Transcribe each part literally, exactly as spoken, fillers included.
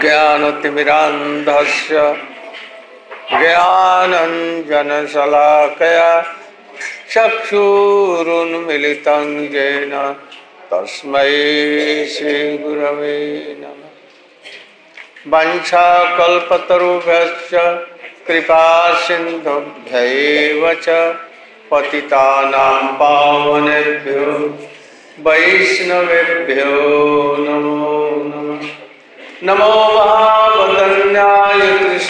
अज्ञानतिमिरान्धस्य ज्ञानञ्जनशलाकया चक्षुरुन्मिलितं येन तस्मै श्रीगुरवे नमः। वंशाकल्पतरुभ्यश्च कृपासिन्धुभ्यैव च पतितानां पावनेभ्यो वैष्णवेभ्यो नमो नमः। नमो महावदन्याय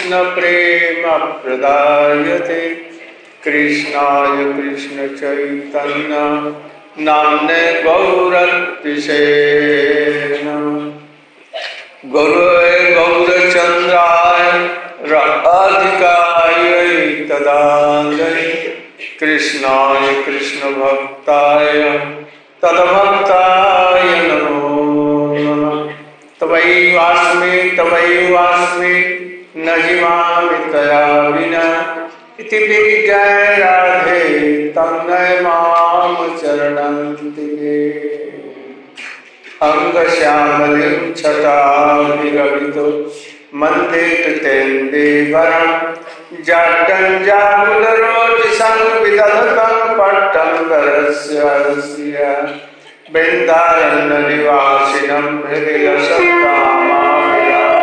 कृष्णप्रेमप्रदायते कृष्णाय कृष्णचैतन्य नाम्ने गौरतिसे नमः। गुरुवे गौरचन्द्राय राधिकाय तदालय कृष्णाय कृष्णभक्ताय तद्भक्ताय नमो नमः। तवैवास्मि तवैवास्मि न जीवामि तया विना इति विज्ञाय राधे तन्मय माम चरणन्तिके। अंगश्यामलिं छटाभिरभितो मन्ते कृतेन्दीवरं जाड्डं जागुलरोटिसं विदधतं पट्टम्बरस्य वृन्दारण्यनिवासिनं हृदि सत्कामामि।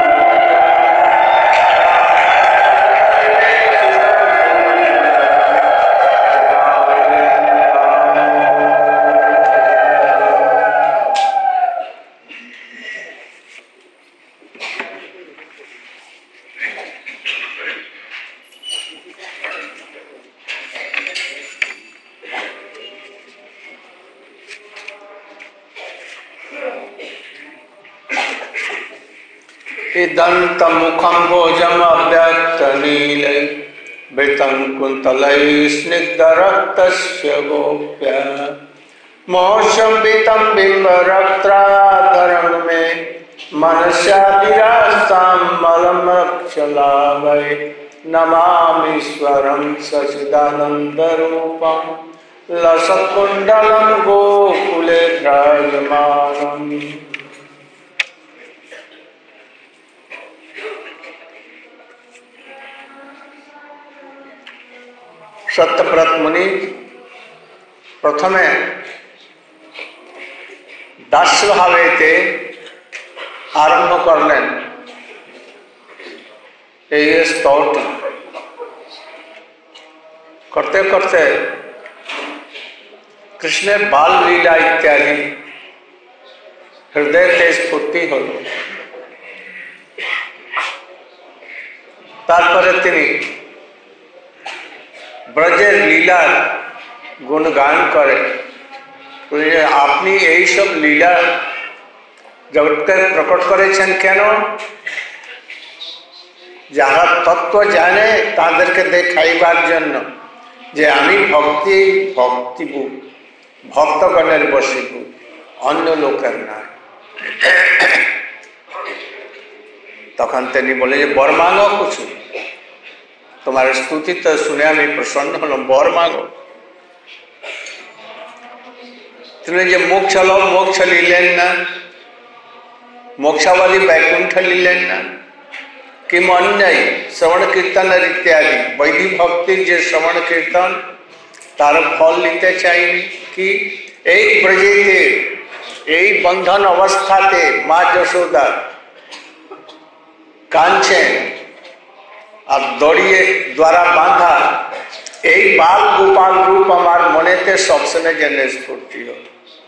दन्तमुखं भोजम् अव्यक्तनीलै वृतं कुन्तलै स्निग्धरक्तस्य गोप्य मोहशम्बितं बिम्बरक्त्राधरं मे मनस्यादिरास्तां मलमक्षलाभै नमामीश्वरं सच्चिदानन्दरूपं लसत्कुण्डलं गोकुले भ्राजमानम्। सत्यव्रत मुनि प्रथमे दास्य भावे आरंभ करलें ये स्तौत्र करते करते कृष्ण बाल लीला इत्यादि हृदय ते स्फूर्ति हल। तारपरे तिनी ब्रजेर लीलार गुणगान करे। आपनी यही सब लीला जगत प्रकट करेছেন কেন? যারা তত্ত্ব জানে তাদেরকে দেখাইবার জন্য যে আমি ভক্তি ভক্তিবু ভক্তগণের বশীভূ, অন্য লোকের নয়। তখন তিনি বলে যে বর মাগো কিছু, तुम्हारे स्तुति तो सुने मैं प्रसन्न हलो, बर मांगो। तुमने जो मोक्ष लो मोक्ष लीलें ना, मोक्षावादी वैकुंठ लीलें ना कि मन नहीं श्रवण कीर्तन इत्यादि वैदिक भक्ति जो श्रवण कीर्तन तार फल लीते चाहिए कि एक ब्रजेते एक बंधन अवस्थाते माँ यशोदा कांचन और दौड़िए द्वारा बांधा एक बाल गोपाल रूप हमार मनेते सब समय जन स्फूर्ति हो।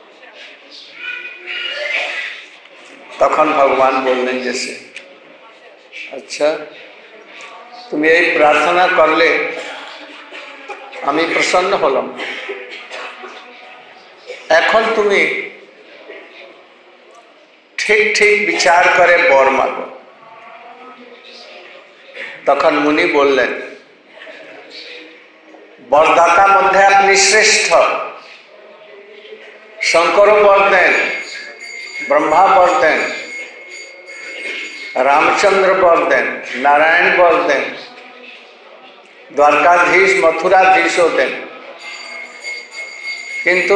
तखन भगवान बोलने जैसे अच्छा तुम यही प्रार्थना कर ले हमें प्रसन्न हलम, एखन तुमी ठीक ठीक विचार करे बर मागो। तखन मुनि बोलें बरदाता मध्य अपनी श्रेष्ठ शंकर बर दें, ब्रह्मा बर दें, रामचंद्र बर दें, नारायण बर दें, द्वारकाधीश मथुराधीश दें, किंतु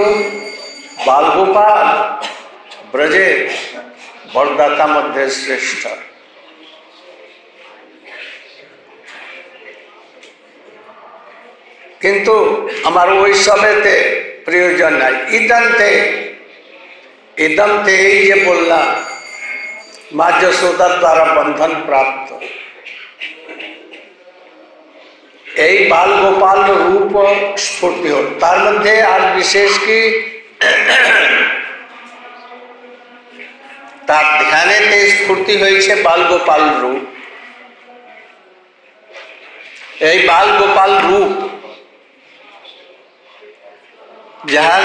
बालगोपाल ब्रजे बरदाता मध्य श्रेष्ठ किंतु আমার ওই সবেতে প্রয়োজন নাই। ইদন্তে ইদন্তে এই যে বললাম মা যশোদার দ্বারা বন্ধন প্রাপ্ত, এই বাল গোপাল রূপ স্ফূর্তি হল। তার মধ্যে আর বিশেষ কি তার ধ্যানেতে স্ফূর্তি হয়েছে বাল গোপাল রূপ। এই বাল গোপাল রূপ যাহার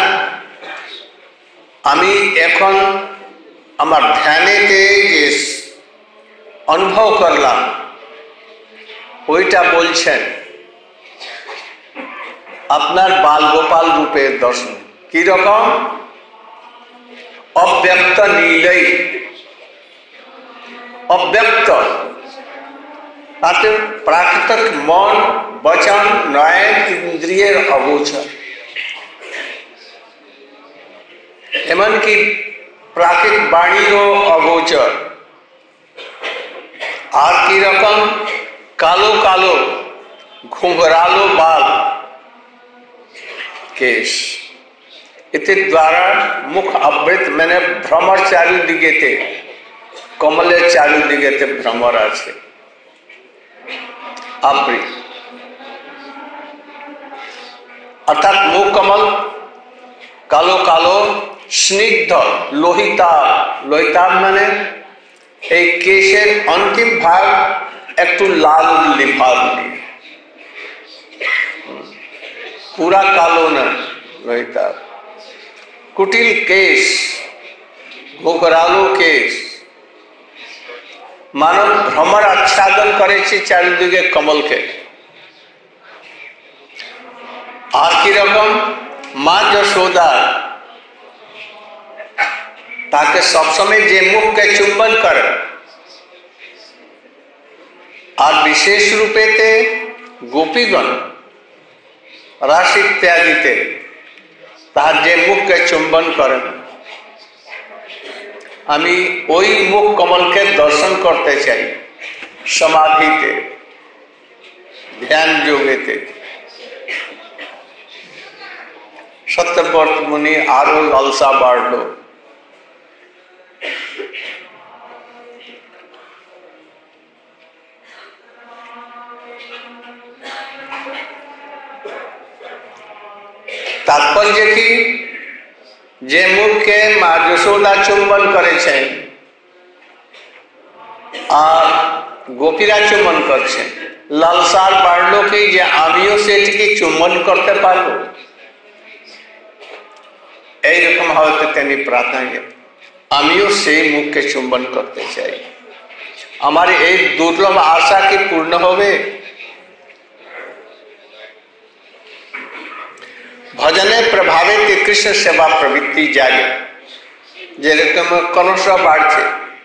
আমি এখন আমার ধ্যানেতে যে অনুভব করলাম ওইটা বলছেন আপনার বাল গোপাল রূপের দর্শন কি রকম? অব্যক্ত নীলই, অব্যক্ত তাতে প্রাকৃতিক মন বচন নয়ন ইন্দ্রিয়ের অগোচর, এমনকি প্রাকৃতিক বাণীরও অগোচর। আর কি রকম? কালো কালো ঘুমরালো বাল কেশ, এতে দ্বারা মুখ আবৃত, মানে ভ্রমর চারিদিকেতে, কমলের চারিদিকেতে ভ্রমর আছে আবৃত, অর্থাৎ মুখ কমল কালো কালো স্নিগ্ধ লোহিতাভ। লোহিতাভ মানে এই কেশের অন্তিম ভাগ একটু লাল লিভাব নিয়ে, পুরা কালো না লোহিতাভ। কুটিল কেশ, ঘোঘরালো কেশ, মানব ভ্রমর আচ্ছাদন করেছে চারিদিকে কমলকে। আর কিরকম? মা যশোদা তাকে সবসময় যে মুখকে চুম্বন করে, আর বিশেষ রূপেতে গোপীগণ রাস ইত্যাদিতে তার যে মুখকে চুম্বন করেন, আমি ওই মুখ কমলকে দর্শন করতে চাই সমাধিতে, ধ্যান যোগেতে। সত্যব্রত মুনি আরো লালসা বাড়ল। তাৎপর্য কি? যে মুখকে মা যশোদা চুম্বন করেছেন আর গোপীরা চুম্বন করছেন, লালসার বাড়লো কি যে আমিও সেটিকে চুম্বন করতে পারবো। এইরকম হয়তো তিনি প্রার্থনা, আমিও সেই মুখকে চুম্বন করতে চাই। আমার এই দুর্লভ আশা কি পূর্ণ হবে? ভজনের প্রভাবে কৃষ্ণ সেবা প্রবৃত্তি জাগে, যেরকম ক্রমশ বাড়ছে,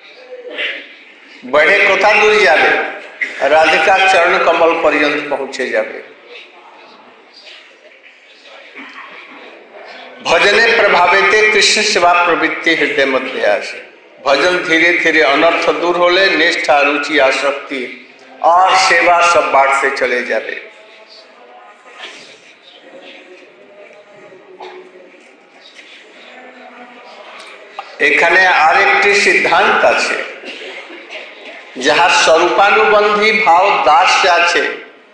बढ़े कोथा दूर जाबे, राधिका चरण कमल पर्यंत पहुंचे जाबे। भजने प्रभावित कृष्ण सेवा प्रवृत्ति हृदय मध्य आसे। भजन धीरे धीरे अनर्थ दूर होले निष्ठा रुचि आसक्ति और सेवा सब बाट से चले जाबे। एखाने आरेकटी सिद्धांत आछे जहाँ स्वरूपानुबंधी भाव दास आछे।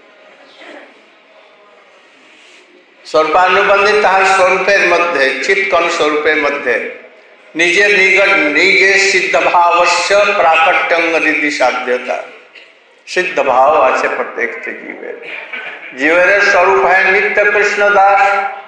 स्वरूपानुबंधी ताहार स्वरूपेर मध्य चित्तकण स्वरूपेर मध्य निजे निगट निजे सिद्ध भावस्य प्राकट्यं हृदि साध्यता। सिद्ध भाव आछे प्रत्येक जीवेर। जीवेर स्वरूप है नित्य कृष्ण दास।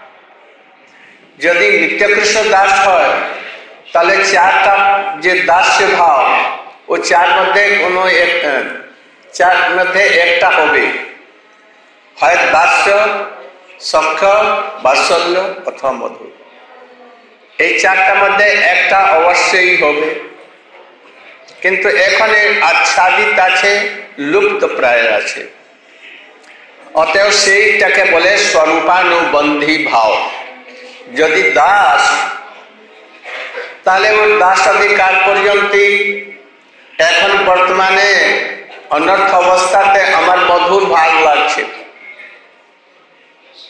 यदि नित्य कृष्ण दास है ताहले चारटा जे दास्य भाव वो चार मध्य कोनो एक चार मध्य एकटा होबे, হয় দাস্য সখ্য বাৎসল্য অথবা মধুর। এই চারটার মধ্যে একটা অবশ্যই হবে, কিন্তু এখানে আচ্ছাদিত আছে, লুপ্ত প্রায় আছে। অতএব সেইটাকে বলে স্বরূপানুবন্ধী ভাব। যদি দাস তাহলে ওর দাস অধিকার পর্যন্ত এখন বর্তমানে অনর্থ অবস্থাতে আমার মধুর ভাগ লাগছে,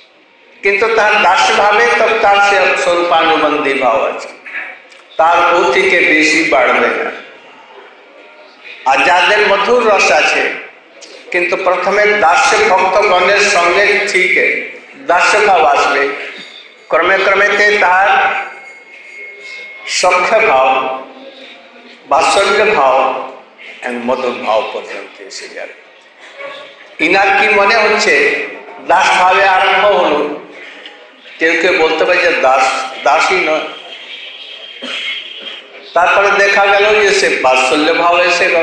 किंतु तार दास भावे तब तार से स्वरूपानुबंधी भाव আছে তার ও থেকে বেশি বাড়বে না। আর যাদের মধুর রস আছে কিন্তু প্রথমে দাস্য ভক্তগণের সঙ্গে ঠিক দাস্য ভাব আসবে, ক্রমে ক্রমে তার সখ্য ভাব, বাৎসল্য ভাব এবং মধুর ভাব পর্যন্ত এসে যাবে। ইনার কি মনে হচ্ছে দাস ভাবে আরম্ভ হলো, কেউ কেউ বলতে পারে যে দাস দাসই নয়, তারপরে দেখা গেল যে সে বাৎসল্য ভাব এসে গেল।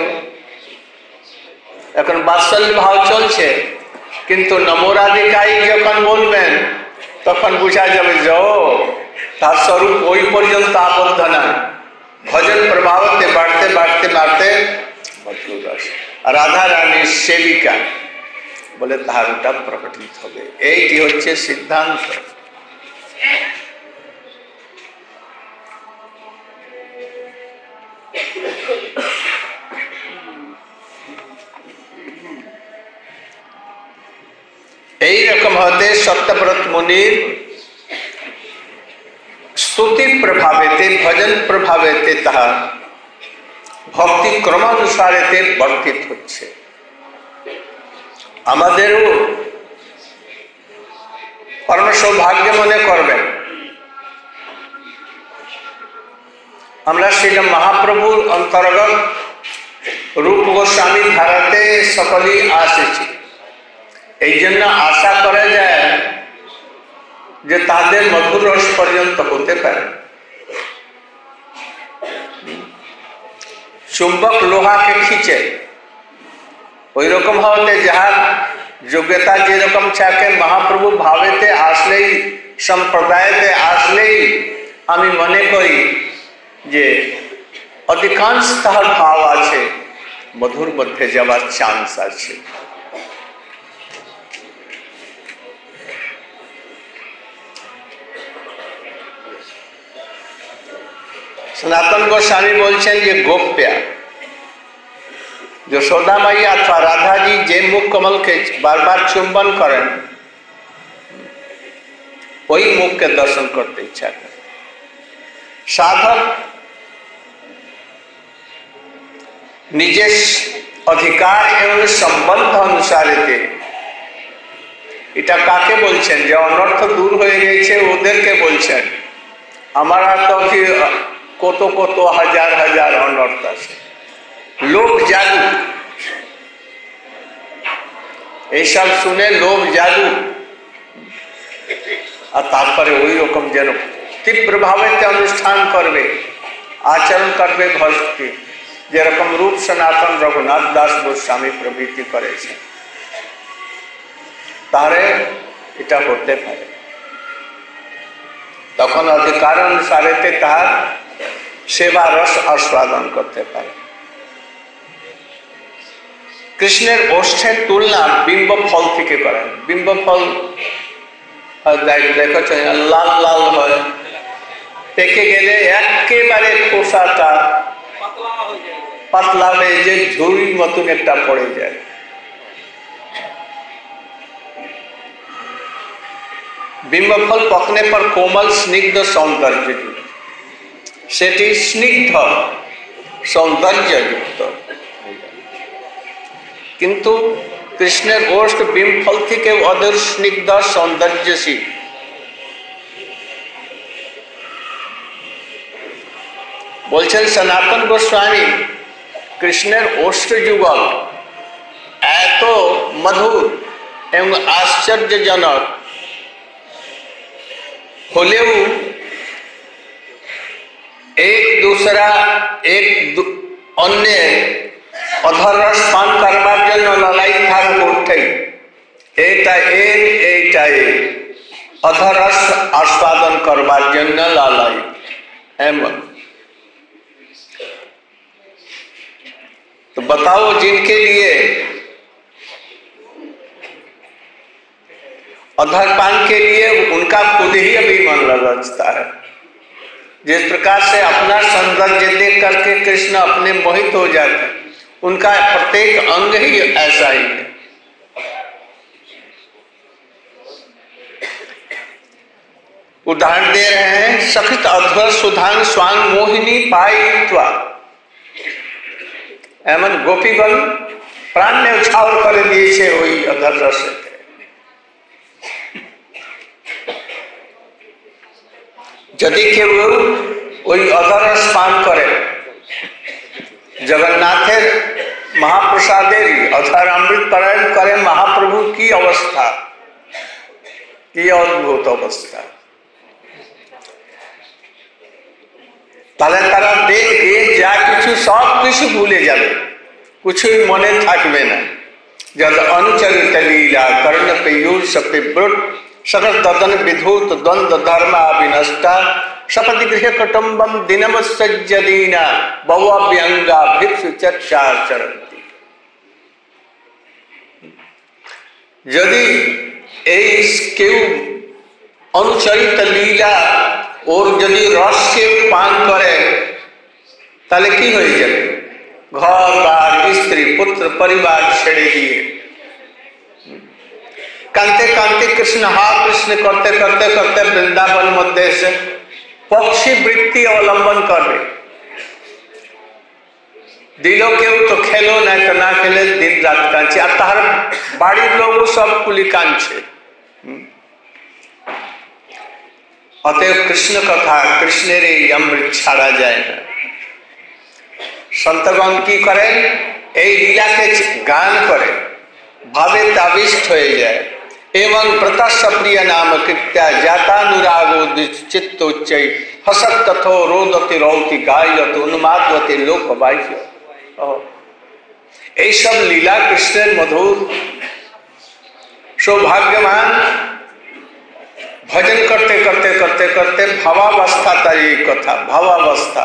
এখন বাৎসল্য ভাব চলছে কিন্তু নমরাধিকারী যখন বলবেন তখন বোঝা যাবে যে ও তার স্বরূপ ওই পর্যন্ত আবদ্ধ না, ভজন প্রভাবতে বাড়তে বাড়তে বাড়তে মধুর রস রাধা রানীর সেবিকা বলে তার ওটা প্রকটিত হবে। এইটি হচ্ছে সিদ্ধান্ত। এই রকম হতে সত্যব্রত মুনির স্তুতি প্রভাবেতে ভজন প্রভাবেতে তাহার ভক্তি ক্রমানুসারেতে বর্ধিত হচ্ছে। আমাদেরও পরম সৌভাগ্য মনে করবেন আমরা শ্রীল মহাপ্রভুর অন্তর্গত রূপ গোস্বামী ধারাতে সকলেই আসেছি। এই জন্য আশা করা যায় যে তাদের মধুর রস পর্যন্ত হতে পারে। চুম্বক লোহাকে খিচে ওই রকম হতে যাহার যোগ্যতা যেরকম থাকে মহাপ্রভু ভাবেতে আসলেই সম্প্রদায়তে আসলেই আমি মনে করি যে অধিকাংশ তাহার ভাব আছে, মধুর মধ্যে যাওয়ার চান্স আছে। সনাতন গোস্বামী বলছেন যে গোপ্যা যশোদা মাইয়া অথবা রাধাজি যে মুখ কমলকে বারবার চুম্বন করেন ওই মুখকে দর্শন করতে ইচ্ছা করে। সাধক নিজের অধিকার এবং সম্বন্ধ অনুসারে এটা কাকে বলছেন যে অনর্থ দূর হয়ে গেছে ওদেরকে বলছেন। আমার তো কি কত কত হাজার হাজার অনর্থ আছে, লোক জাদু এইসব শুনে লোক জাদু আর তারপরে ওই রকম যেন তীব্র ভাবে অনুষ্ঠান করবে, আচরণ করবে ভক্তি, যেরকম রূপ সনাতন রঘুনাথ দাস গোস্বামী প্রভৃতি করেছে, তাহলে এটা হতে পারে। তখন অধিকার অনুসারে তার সেবা রস আস্বাদন করতে পারে। কৃষ্ণের ওষ্ঠের তুলনা বিম্ব ফল থেকে করেন। বিম্ব ফল দেখেছেন লাল লাল হয়, পেকে গেলে একেবারে খোসাটা পাতলা হয়ে যে ঝুড়ির মতন একটা পড়ে যায়। বিম্ব ফল পকনে পর কোমল স্নিগ্ধ সৌন্দর্য, সেটি স্নিগ্ধ সৌন্দর্যযুক্ত। কিন্তু কৃষ্ণের ওষ্ঠ বিম্ফল থেকে অদূর স্নিগ্ধ সৌন্দর্যশীল। বলছেন সনাতন গোস্বামী কৃষ্ণের ওষ্ঠ যুগল এত মধুর এবং আশ্চর্যজনক হলেও एक दूसरा एक अन्य अधर रस पान करवार जन्य लड़ाई थाक उठे एटा एन एटा एन अधर रस आस्वादन करवार जन्य लड़ाई एमन। तो बताओ जिनके लिए अधर पान के लिए उनका खुद ही अभी मन ललचता है। जिस प्रकार से अपना सौंदर्य देख करके कृष्ण अपने मोहित हो जाते हैं, उनका प्रत्येक अंग ही ऐसा ही है। उदाहरण दे रहे हैं। सखित अध्वर सुधांग स्वांग मोहिनी पायित्वा, एमन गोपीगण प्राण ने उछावर कर दिए वही अधर रस। यदि केउ ওই অধরস পান করে জগন্নাথের মহাপ্রসাদের অধর অমৃত পান করে মহাপ্রভু কি অবস্থা, কি অদ্ভুত অবস্থা। তাহলে তারা দেখে যা কিছু সব কিছু ভুলে যাবে, কিছুই মনে থাকবে না। जद अनुचरित लीला कर्ण पीयूष पिब्रुट सकल ददन विधूत द्वंद्व धर्म विनष्टा सपति गृह कुटुंबम दिनमसज्ज दीना बहुव्यंगा भिक्षु चक्षार चरंती। यदि केउ अनुचरित लीला और यदि रस के पान करे ताले की हो जाए, घर बार स्त्री पुत्र परिवार छेड़े दिए कांते कांते कृष्ण हा कृष्ण करते करते करते वृंदावन मध्य से पक्षी वृत्ति अवलंबन कर रहे। दिलो के तो खेलो ना तो ना खेले दिन रात कांचे और तार बाड़ी लोग सब कुली कांचे। अतएव कृष्ण कथा कृष्ण रे अमृत छाड़ा जाए ना। संतगण की करे लीला के गान करे भावे ताविष्ट हो जाए एवं प्रतस्थ प्रिय नाम कृत्या जातानुरागो चित्तोच्चय हसत तथो रोदति रौति गायत उन्मादवती लोक बाह्य। ये सब लीला कृष्ण मधुर सौभाग्यवान भजन करते करते करते करते भावावस्था तारी कथा भावावस्था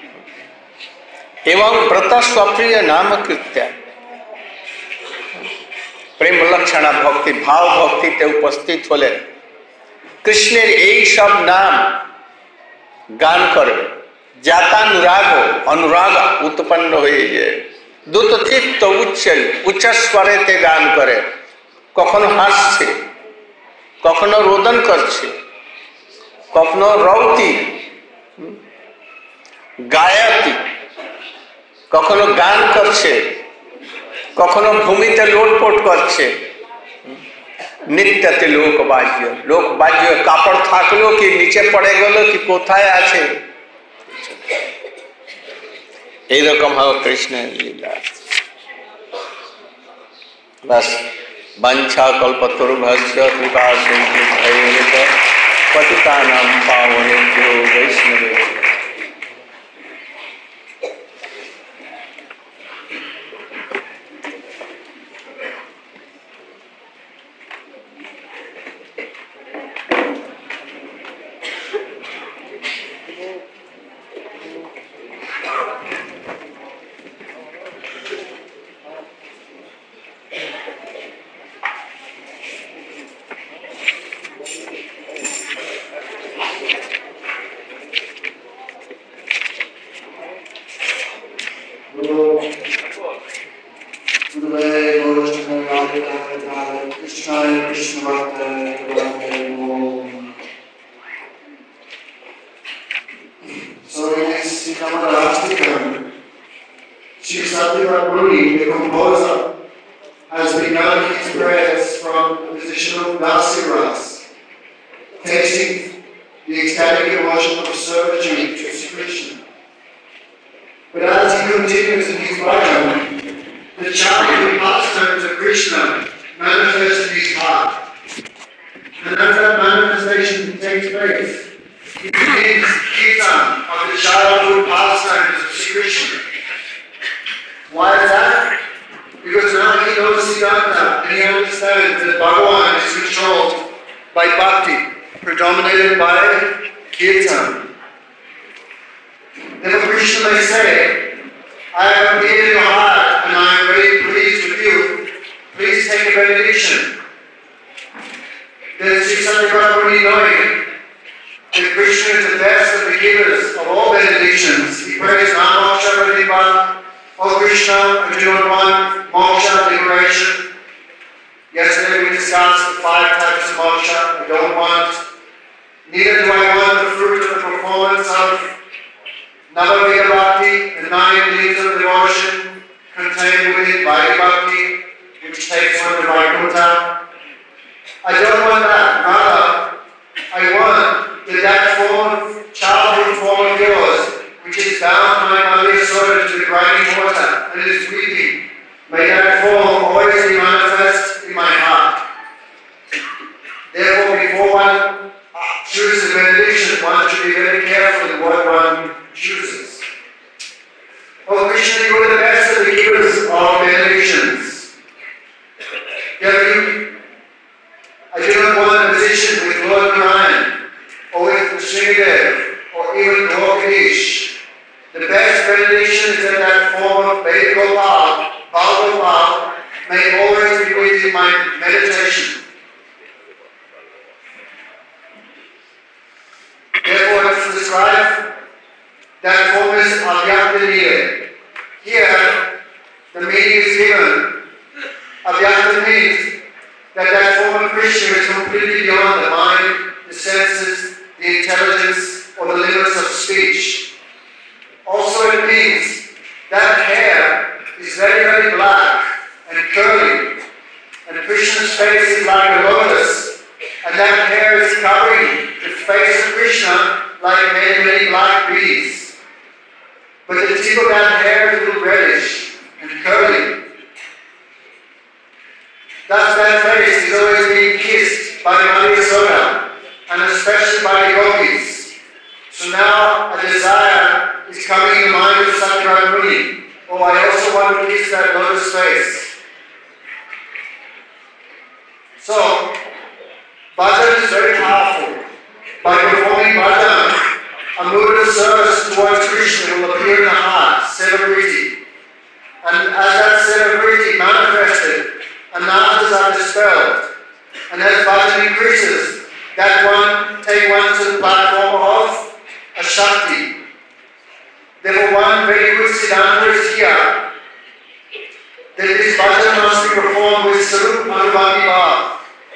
एवं प्रतस्वप्रिय नाम कृत्या प्रेम लक्षण भक्ति भाव भक्ति ते उपस्थित होले कृष्ण यही सब नाम गान करे जातानुराग अनुराग उत्पन्न हुए दूत चित्त उच्च उच्च स्वरे ते गान करे कखनो हासছে कखनो रोदन करছে कखनो रौती गायती कखनो गान करছে कखनो भूमिते लोटपोट करছে नित्यते लोक बाह्य लोक बाह्य कापड़ थाकलो कि नीचे पड़े गलो कि कोथाय आछे এই রকম হয় কৃষ্ণের লীলা। बस वंशा कल्पतरुभ्यश्च कृपा सिंधु भैरव पतितानां पावनेभ्यो वैष्णवेभ्यो। Neither do I want the fruit of the performance of Navavida Bhakti, the nine leaves of devotion contained within Vaidhi Bhakti, which takes one to Vaikuntha. I don't want that. Rather, I want that that form of childhood form of yours, which is bound my Mother Yasoda to the grinding water and is weeping, may that form always be manifest in my heart. Therefore, before one chooses a benediction, one should be very careful in what one chooses. Oh Krishna, you are the best of the givers of benedictions. I do not want a position with Lord Narayan, or with Srinivas, or even Gaurish. The best benediction is that that form of Veda Gopal, Bal Gopal, may always be within my meditation. Therefore, to describe that form is Avyakta. Here, the meaning is given. Avyakta means that that form of Krishna is completely beyond the mind, the senses, the intelligence, or the limits of speech. Also, it means that hair is very, very black and curly, and Krishna's face is like a lotus, and that hair is covering the face of Krishna like many, many black beads. But the tip of that hair is a little reddish and curly. Thus that face is always being kissed by Mother Yasoda, and especially by the gopis. So now a desire is coming in the mind of Sankaran Muni. Oh, I also want to kiss that lotus face. So, bhajan is very powerful. By performing bhajan, a mood of service towards Krishna will appear in the heart, celebrity. And as that celebrity manifested, anarthas are dispelled. And as bhajan increases, that one take one to the platform of a Shakti. Therefore, one very good Siddhanta is here, that this bhajan must be performed with Sarup Anubhati Bhav.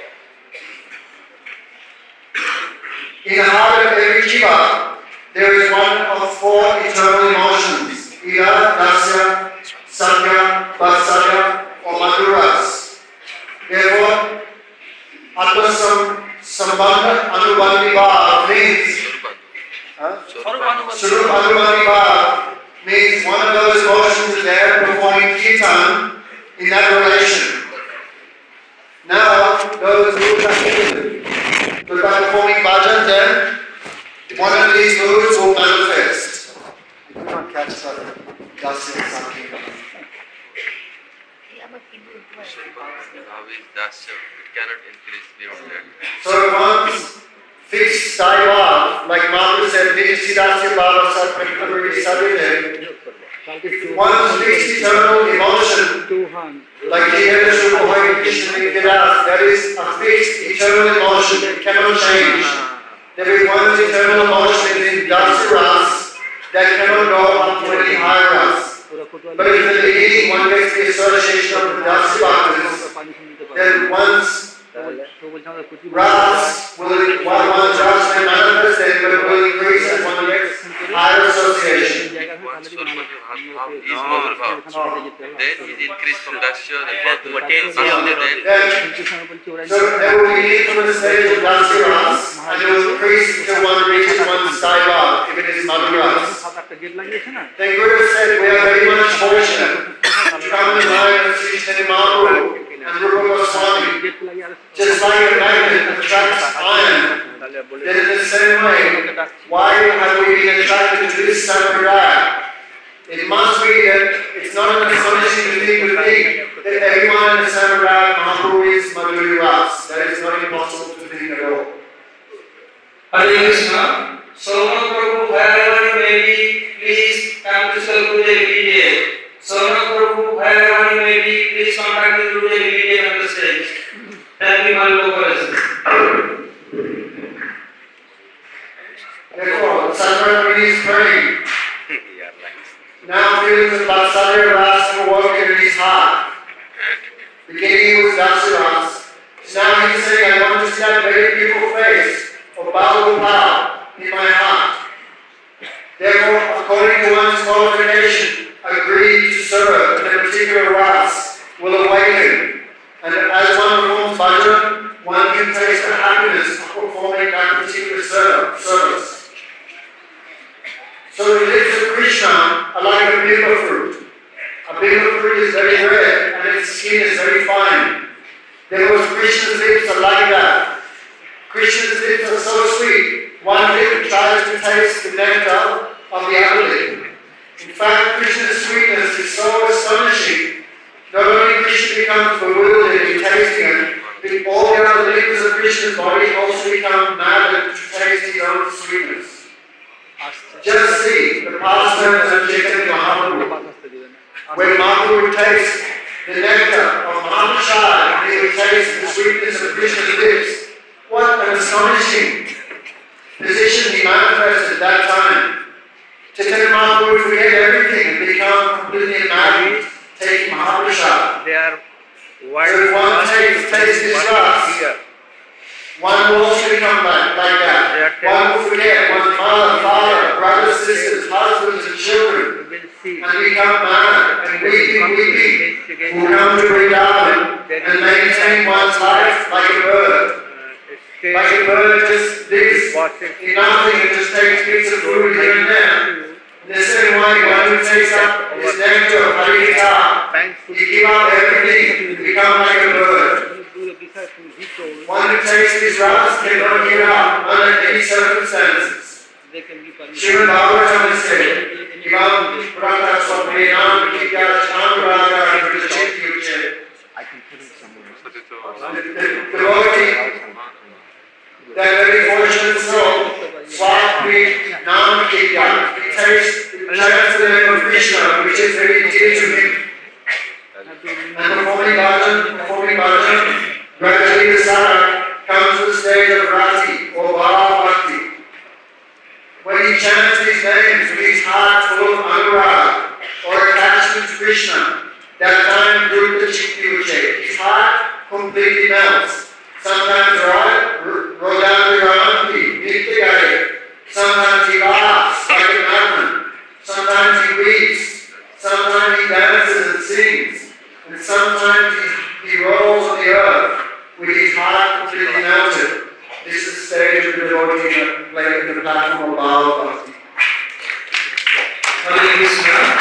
In the heart of every jiva, there is one of four eternal emotions, Ira, Dasya, Sangha, Vatsarya, or Madhuras. Therefore, Atmasam Sambandha Anubhati Bhav means Sarup Anubhati Bhav means one of those emotions is there performing kirtan in that relation. Now, those who are performing bhajan, then one of these moods will manifest. You cannot catch that Dasya Sakhi. It cannot increase beyond that. So once fixed Sai Bhav, like Madhu said, Nidhi Bhava Satpakramiti Sadhite, if one's fixed eternal emotion, like the Hera Shubha Krishna Vidas, that is a fixed eternal emotion that cannot change. There is one's eternal emotion in Dasuras that cannot go up to any higher ras. But if in the beginning one makes the association of the Dasubhaktas, then one's ras will, while one's ras may manifest, then it will increase as one makes higher association. Then his increase from Dasya, then then, so there will be need from the stage of Dasuras, and it will increase until one reaches one's Sai Bhav, if it is Madhuras. Then Guru said, we are very much fortunate to come in the line of Sri Chaitanya Mahaprabhu and Rupa Goswami. Just like a magnet attracts iron, then in the same way, why have we been attracted to this sampradaya? It must be that it's not an astonishing thing to think that everyone in the sampradaya Mahaprabhu is Madhuri Ras. That is not impossible to think at all. Hare Krishna. Sarvana Prabhu, wherever you may be, please come to Sarvana every day. Sarvana Prabhu, wherever you may be, please contact me every day on the stage. Thank you, my Lord. Therefore, Sarvana is praying. Now feelings of Vatsalya Ras have awoken in his heart. Beginning with Dasuras. Now he's saying, I want to see that very beautiful face or bow bow in my heart. Therefore, according to one's qualification, agreed to serve in a particular ras will awaken, and as one performs bhajan, one can taste the happiness of performing that particular service. So the lips of Krishna are like a bimba fruit. A bimba fruit is very red and its skin is very fine. Therefore, Krishna's lips are like that. Krishna's lips are so sweet, one lip tries to taste the nectar of the other lip. In fact, Krishna's sweetness is so astonishing. Not only Krishna becomes bewildered in tasting it, but all the other limbs of Krishna's body also become mad to taste his own sweetness. Just see the pastimes of Chaitanya Mahaprabhu. When Mahaprabhu would taste the nectar of Mahaprasad, he would taste the sweetness of Krishna's lips. What an astonishing position he manifested at that time. Chaitanya Mahaprabhu would forget everything and become completely enamored, taking Mahaprasad. They are So if one takes, takes this ras, one will also become like, like that. One will forget one's mother, father, brothers, sisters, husbands, and children, and become mad and weeping, weeping, will come to Vrindavan and maintain one's life like a bird. Like a bird just lives in nothing and just takes bits of food here and there. In the same way, one who takes up his nectar of Harikatha, he gives up everything to become like a bird. One who takes his ras cannot give up under any circumstances. Srimad Bhagavatam said, Ivam Prata Swapnenam Vidya Chandravaka Vrishityuche. The devotee, that very fortunate soul, Swapni Nam Vidya, he takes the chants of the name of Krishna, which is very dear to him. And performing bhajan, performing bhajan, gradually the sadhak comes to the stage of rati or bhava bhakti. When he chants these names with his heart full of anurag or attachment to Krishna, that time Dhruta Chitti, his heart completely melts. Sometimes Rodhan Viranti, Nityagari. Sometimes he laughs like a madman. Sometimes he weeps. Sometimes he dances and sings. And sometimes he, he rolls on the earth with his heart completely melted. This is the stage of the devotee playing the platform of Bhava Bhakti. Hare Krishna.